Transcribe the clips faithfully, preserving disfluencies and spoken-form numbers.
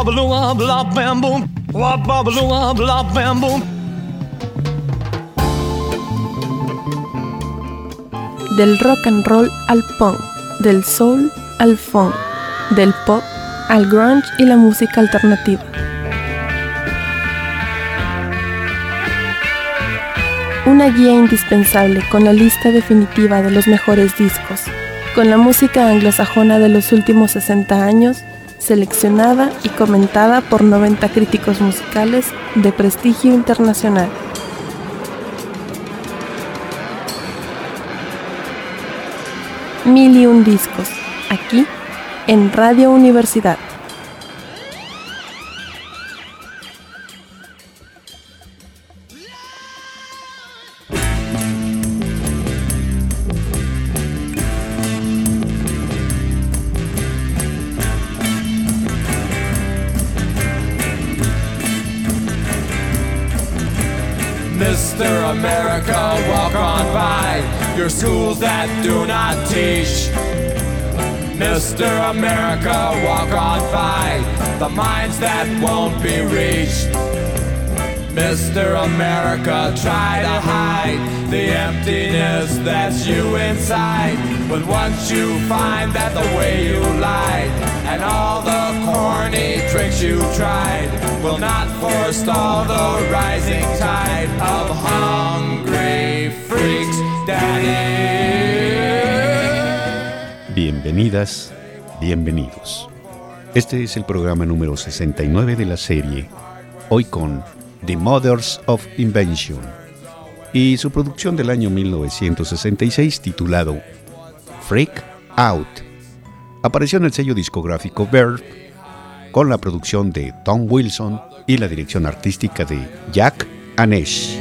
Wop-a-baloo, blah, bam, boom. Wop-a-baloo, blah, bam, boom. Del rock and roll al punk, del soul al funk, del pop al grunge y la música alternativa. Una guía indispensable con la lista definitiva de los mejores discos, con la música anglosajona de los últimos sesenta años, seleccionada y comentada por noventa críticos musicales de prestigio internacional. Mil y un discos, aquí en Radio Universidad. Mister America, walk on by your schools that do not teach. Mister America, walk on by the minds that won't be reached. Mister America, try to hide the emptiness that's you inside. But once you find that the way you lied and all the corny tricks you tried will not forestall the rising tide of hungry freaks, Daddy. Bienvenidas, bienvenidos. Este es el programa número sesenta y nueve de la serie, hoy con The Mothers of Invention y su producción del año mil novecientos sesenta y seis titulado Freak Out. Apareció en el sello discográfico Verve con la producción de Tom Wilson y la dirección artística de Jack Anesh.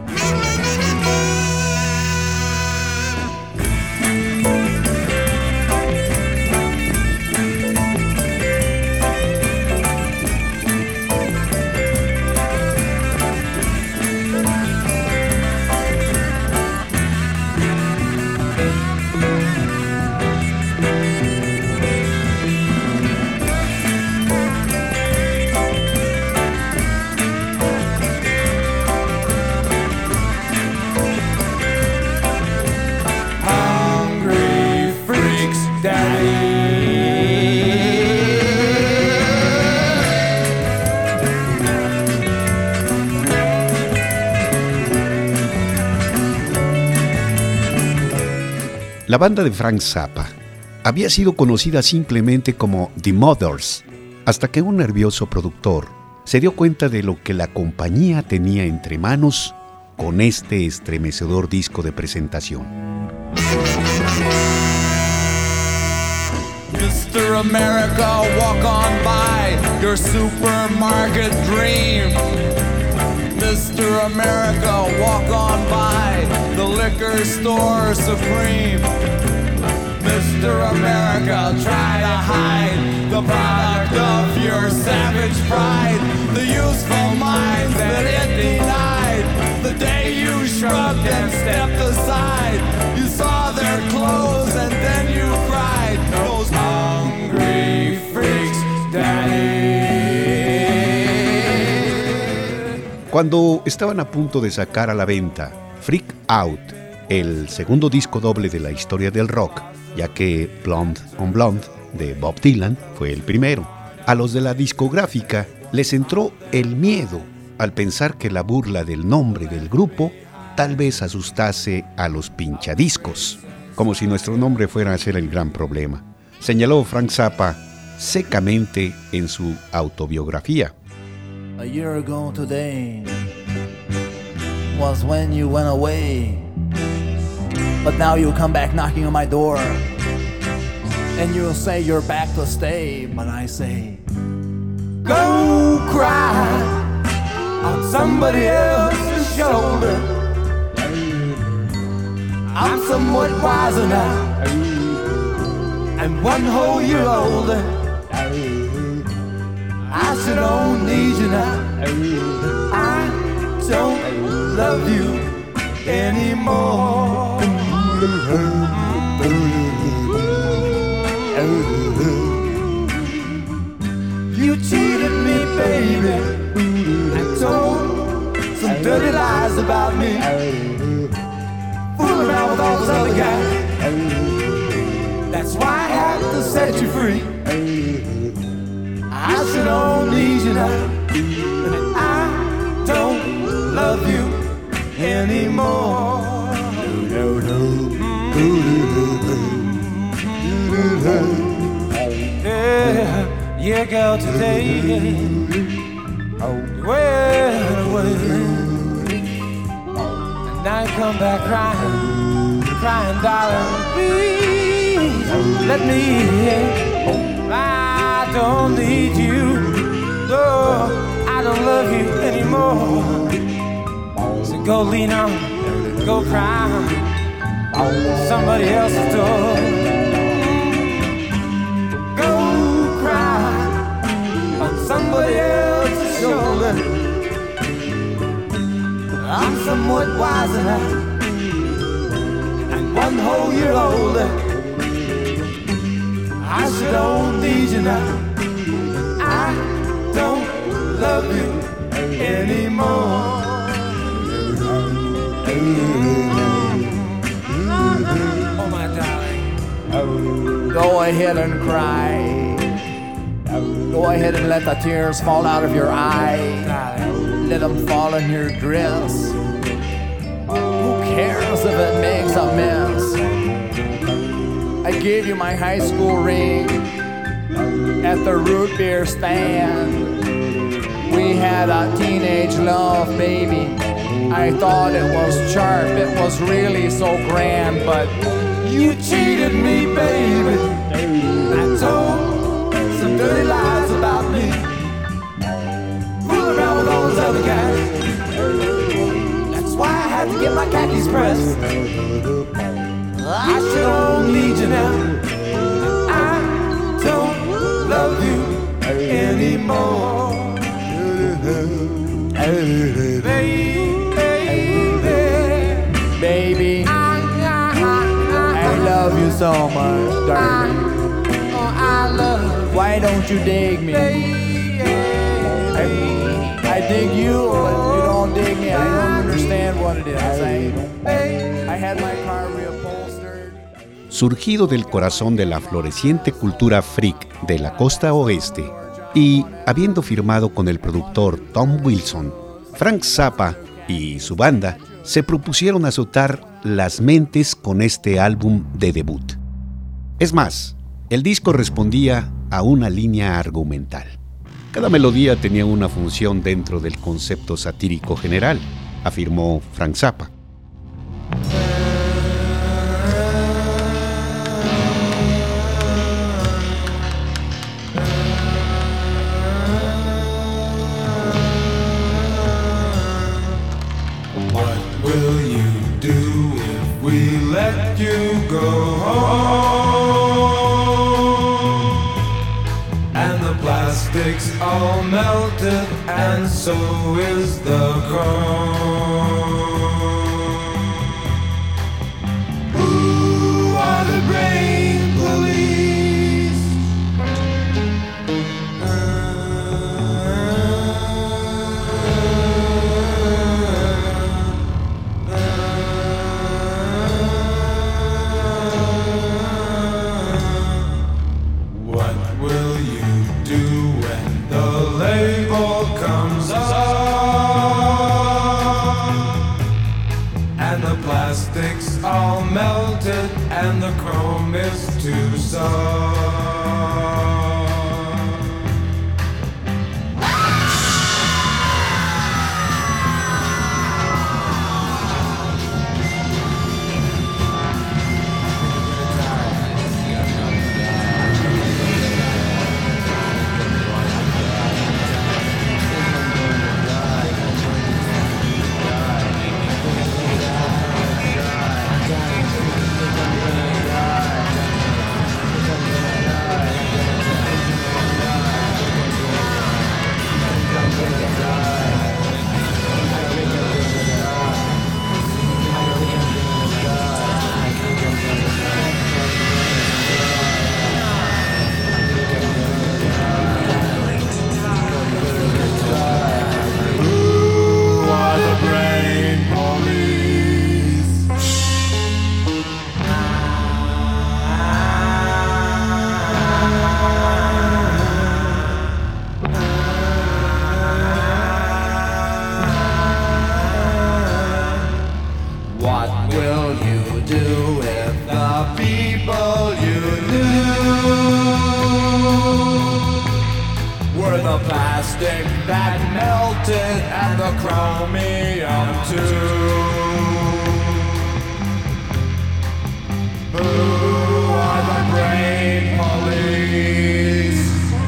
La banda de Frank Zappa había sido conocida simplemente como The Mothers, hasta que un nervioso productor se dio cuenta de lo que la compañía tenía entre manos con este estremecedor disco de presentación. Mister America, walk on by your supermarket dream. Mister America, walk on by the liquor store supreme. Mister America, try to hide the product of your savage pride, the useful minds that it denied. The day you shrugged and stepped aside, you saw their clothes and then you cried. Those hungry freaks, Daddy. Cuando estaban a punto de sacar a la venta Freak Out, el segundo disco doble de la historia del rock, ya que Blonde on Blonde de Bob Dylan fue el primero, a los de la discográfica les entró el miedo al pensar que la burla del nombre del grupo tal vez asustase a los pinchadiscos, como si nuestro nombre fuera a ser el gran problema, señaló Frank Zappa secamente en su autobiografía. A year ago today was when you went away, but now you come back knocking on my door, and you'll say you're back to stay, but I say, go cry on somebody else's shoulder. I'm somewhat wiser now, and one whole year older. I sure don't need you now. I don't love you anymore. You cheated baby. I told some dirty lies about me. Fooling around with all those other guys. That's why I have to set you free. I should don't need you now. And I don't love you anymore. No, no. Yeah, yeah, girl, today you went away, and now you come back crying, crying, darling, please let me in. I don't need you, no, I don't love you anymore. So go lean on, go cry on somebody else's door. Somebody else's shoulder. I'm somewhat wiser now, and one whole year older. I sure don't need you now. I don't love you anymore. Oh my darling, go ahead and cry. Go ahead and let the tears fall out of your eyes. Let them fall in your dress. Who cares if it makes a mess? I gave you my high school ring at the root beer stand. We had a teenage love, baby. I thought it was sharp, it was really so grand, but you cheated me, baby. I told some dirty lies about me. Fooling around with all those other guys. That's why I had to get my khakis pressed. I sure don't need you now. I don't love you anymore. Baby, baby, I love you so much, darling. I love. Why don't you dig me? I, I dig you, but you don't dig me. I don't understand what it is. I, I had my car reupholstered. Surgido del corazón de la floreciente cultura freak de la costa oeste y habiendo firmado con el productor Tom Wilson, Frank Zappa y su banda se propusieron azotar las mentes con este álbum de debut. Es más, el disco respondía a una línea argumental. Cada melodía tenía una función dentro del concepto satírico general, afirmó Frank Zappa. What will you do if we let you go home? Plastics all melted, and so is the chrome. Who are the brain police? What will you do when the label comes off and the plastic's all melted and the chrome is too soft? lipstick that melted and the chromium too. Who are the brain police?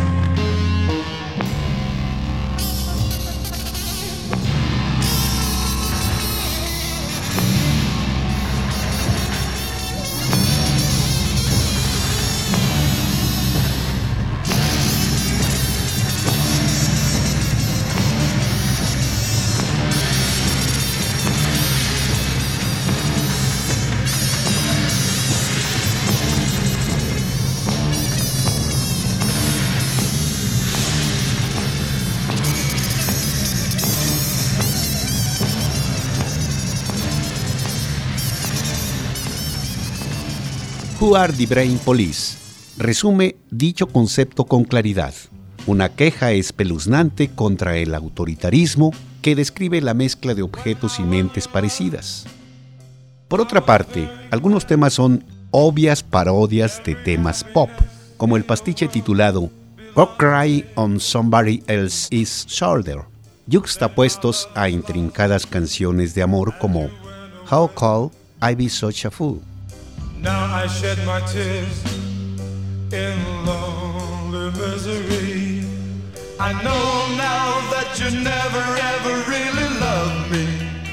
Who are the Brain Police? Resume dicho concepto con claridad. Una queja espeluznante contra el autoritarismo que describe la mezcla de objetos y mentes parecidas. Por otra parte, algunos temas son obvias parodias de temas pop, como el pastiche titulado Go Cry on Somebody Else's Shoulder, yuxtapuestos a intrincadas canciones de amor como How Could I Be Such a Fool? Now I shed my tears in lonely misery. I know now that you never ever really loved me.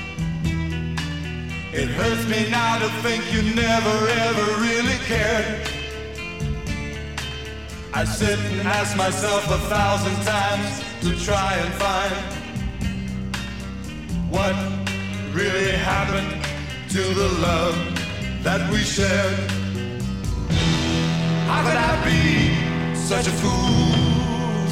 It hurts me now to think you never ever really cared. I sit and ask myself a thousand times to try and find what really happened to the love that we shared. How could I be such a fool?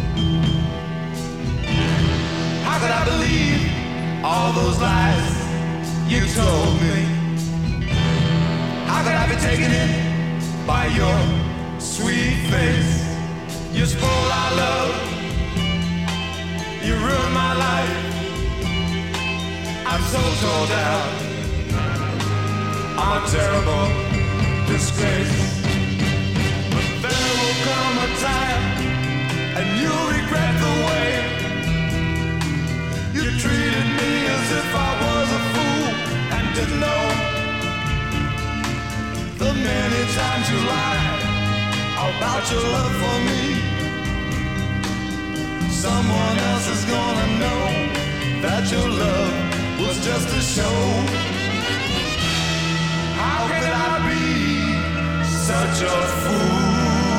How could I believe all those lies you told me? How could I be taken in by your sweet face? You spoiled our love, you ruined my life. I'm so tore down, I'm a terrible disgrace. But there will come a time, and you'll regret the way you treated me as if I was a fool and didn't know the many times you lied about your love for me. Someone else is gonna know that your love was just a show. How could I be such a fool?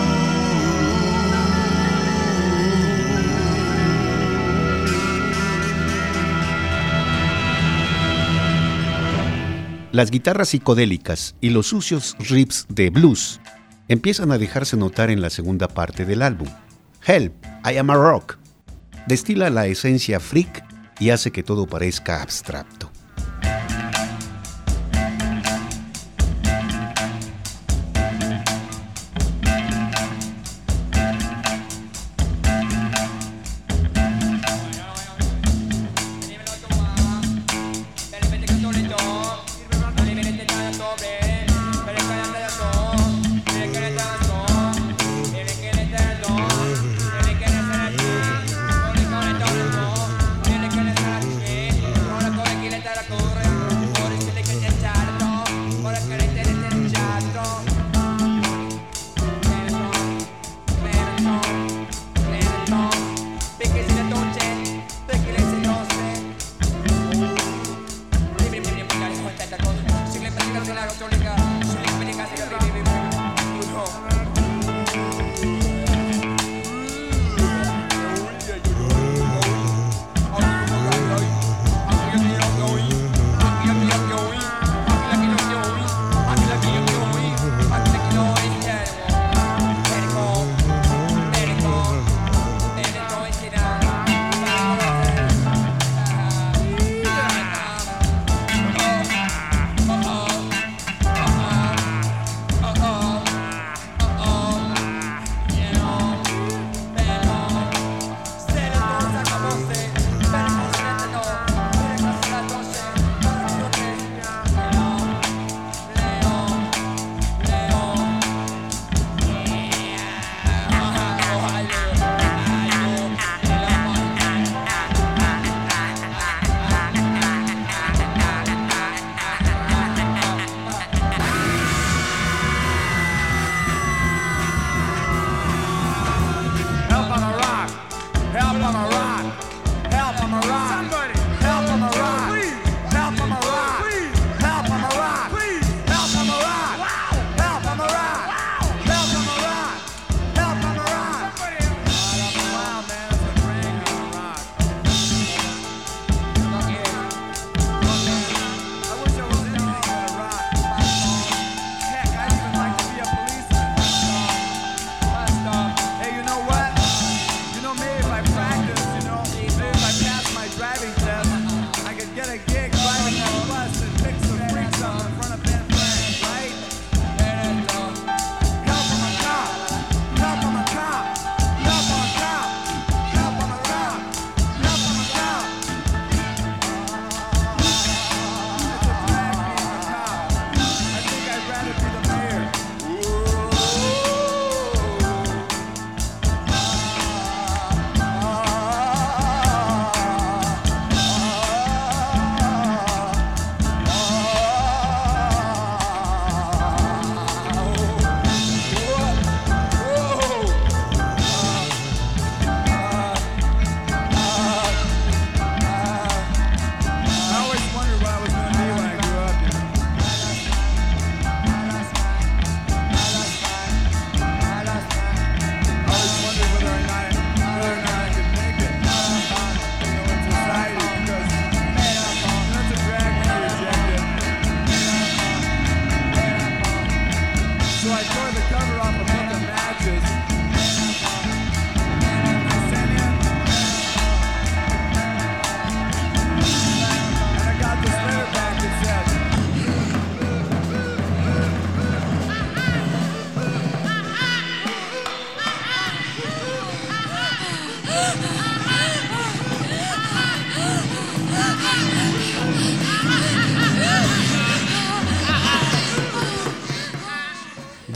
Las guitarras psicodélicas y los sucios riffs de blues empiezan a dejarse notar en la segunda parte del álbum. Help, I Am a Rock destila la esencia freak y hace que todo parezca abstracto. Let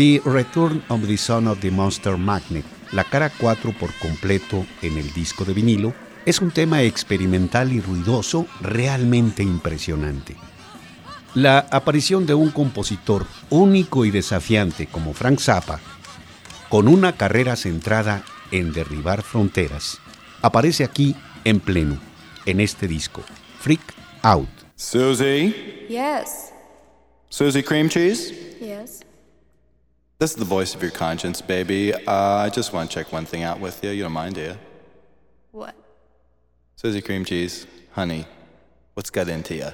The Return of the Son of the Monster Magnet, la cara cuatro por completo en el disco de vinilo, es un tema experimental y ruidoso realmente impresionante. La aparición de un compositor único y desafiante como Frank Zappa, con una carrera centrada en derribar fronteras, aparece aquí en pleno, en este disco, Freak Out. Susie? Yes. Susie Cream Cheese? Yes. This is the voice of your conscience, baby. Uh, I just want to check one thing out with you. You don't mind, do you? What? Susie Cream Cheese, honey, what's got into you?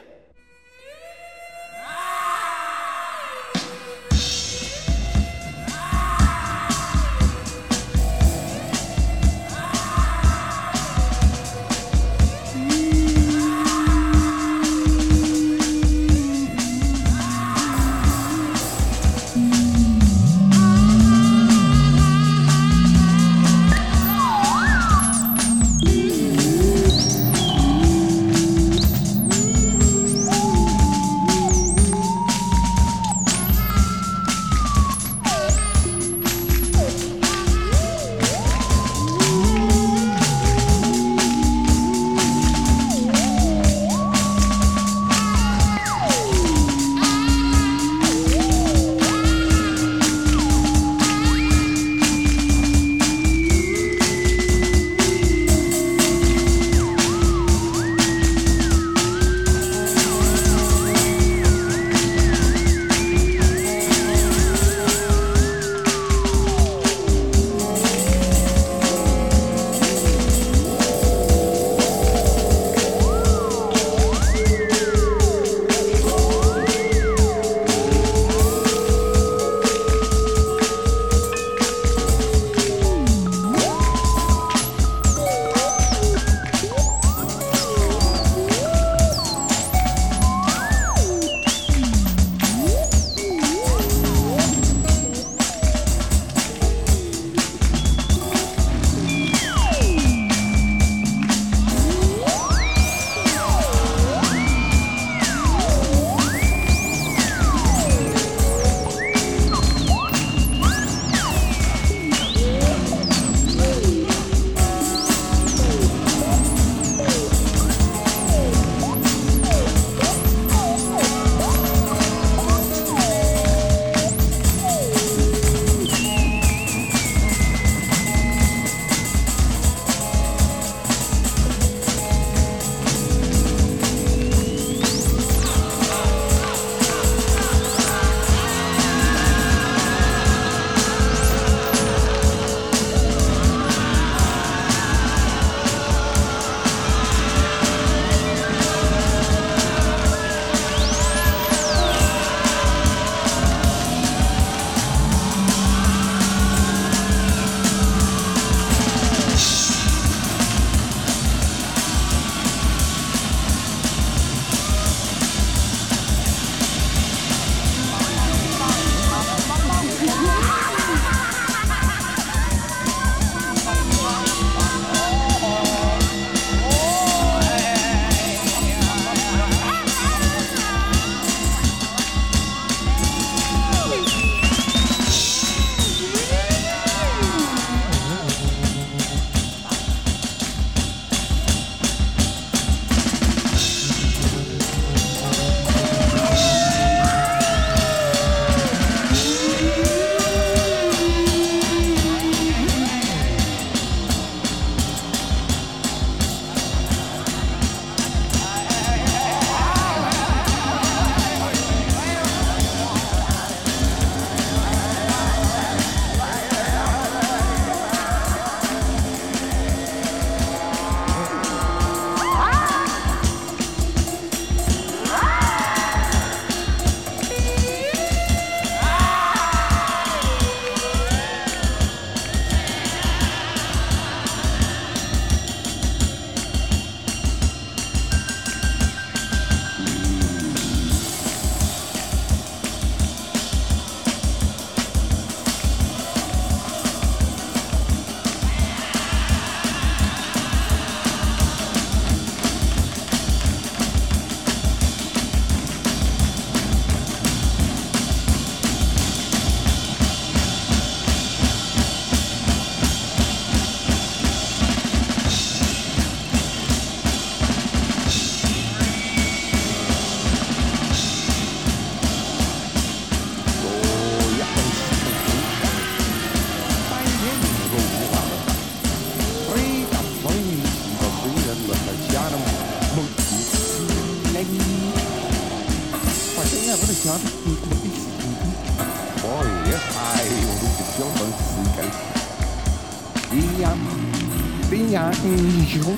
太用咗時間。啲人啲人好，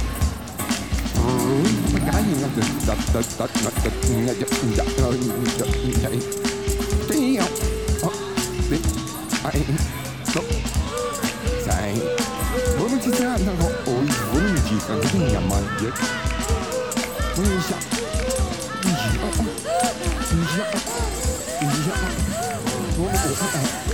嗯，乜解嘢啊？突突突突突突入入入入入啲人，哦，你係咯，就係我唔知真係我我我唔知真係啲人乜嘢，我想，咦哦哦，咦哦咦哦，我我我。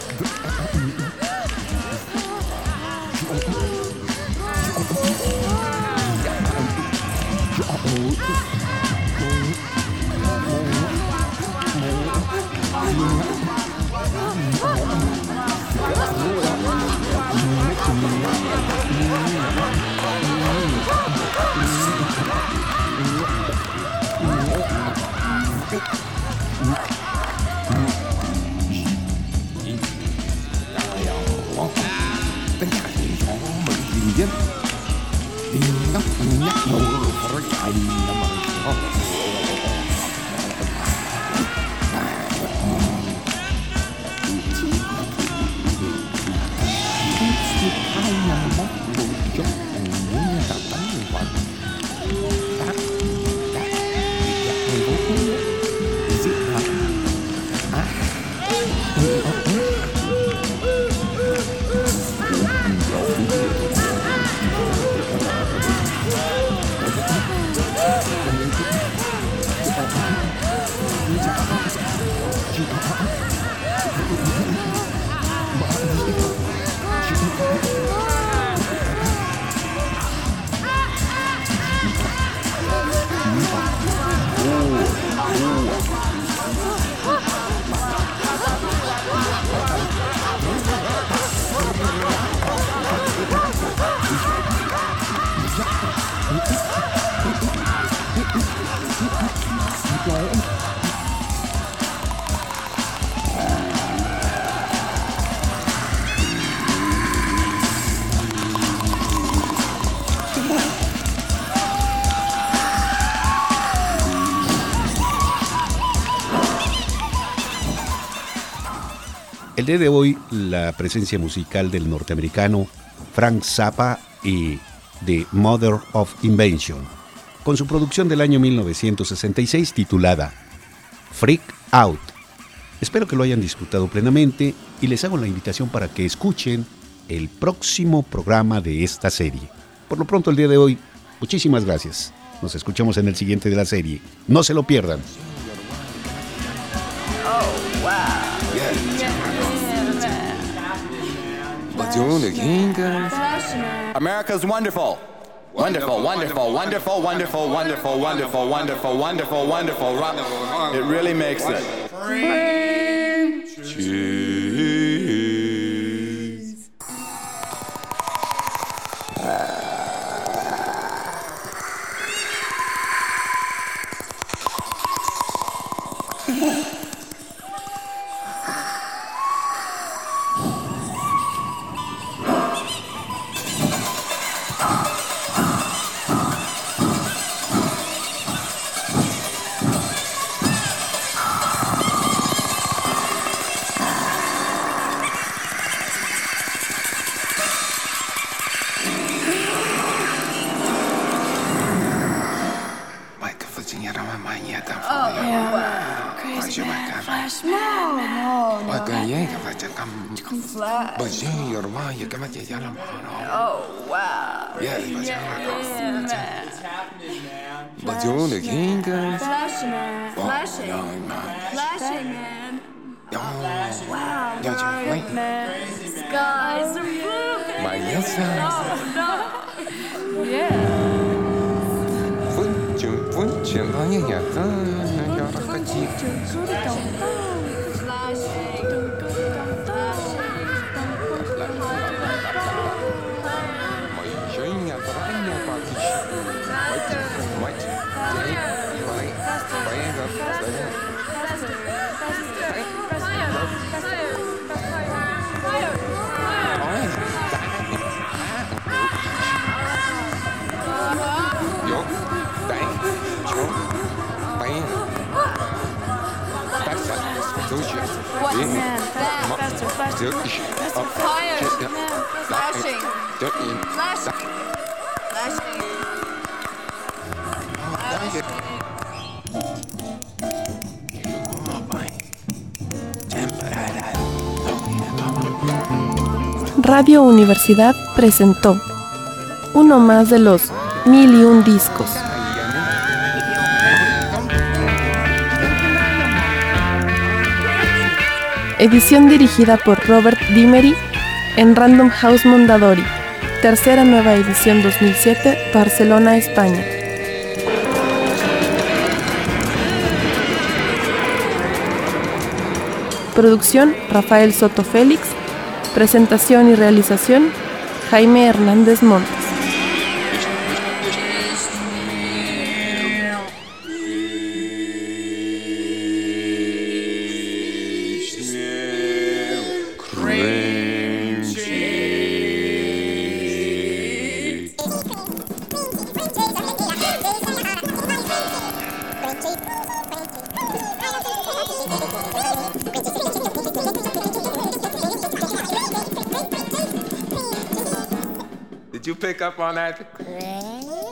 El día de hoy, la presencia musical del norteamericano Frank Zappa y The Mother of Invention, con su producción del año mil novecientos sesenta y seis titulada Freak Out. Espero que lo hayan disfrutado plenamente y les hago la invitación para que escuchen el próximo programa de esta serie. Por lo pronto, el día de hoy, muchísimas gracias. Nos escuchamos en el siguiente de la serie. No se lo pierdan. Oh, wow. America's wonderful. Wonderful, wonderful, wonderful, wonderful, wonderful, wonderful, wonderful, wonderful, wonderful. It really makes it. Cheese. Oh, wow. Yeah, yeah, It's happening, man. but you're the king. Flashing, man. Flashing. No, no. Flashing, man. Yeah, Wow, yeah, right, wait. man. Skies are moving. My yes, sir. Oh, no. Yeah. Put you, put you, oh, yeah, yeah. Oh, you're a chief. What? man. Faster, faster, faster. Faster. Fire, man. Flashing. Flashing. Flashing. Radio Universidad presentó uno más de los mil y un discos. Edición dirigida por Robert Dimery en Random House Mondadori. Tercera nueva edición dos mil siete, Barcelona, España. Producción Rafael Soto Félix. Presentación y realización Jaime Hernández Montes. Did you pick up on that?